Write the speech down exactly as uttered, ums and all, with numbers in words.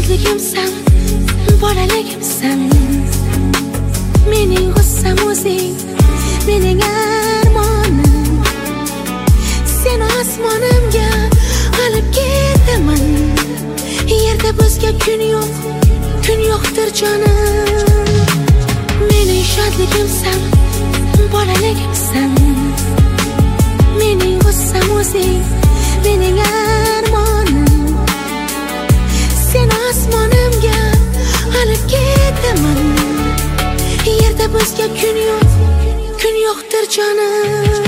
shodligimsan, bolaligimsan. Mening g'ussam o'zing, mening armonim. Seni osmonimga olib ketaman. Yerda bizga kun yo'q, kun yo'qdir jonim. Mening shodligimsan, bolaligimsan. Mening g'ussam o'zing, mening armonim. Seni osmonimga olib ketaman. Yerda bizga kun yo'q, kun yo'qdir jonim.